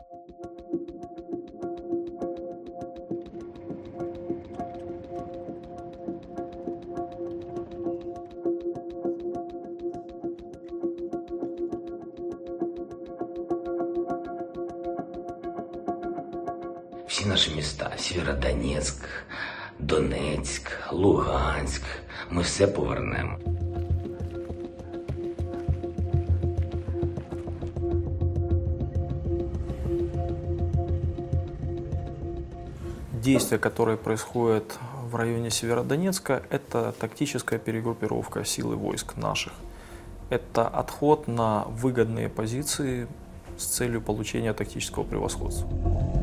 Всі наші міста – Сєвєродонецьк, Донецьк, Луганськ – ми все повернемо. Действия, которые происходят в районе Северодонецка, это тактическая перегруппировка сил и войск наших. Это отход на выгодные позиции с целью получения тактического превосходства.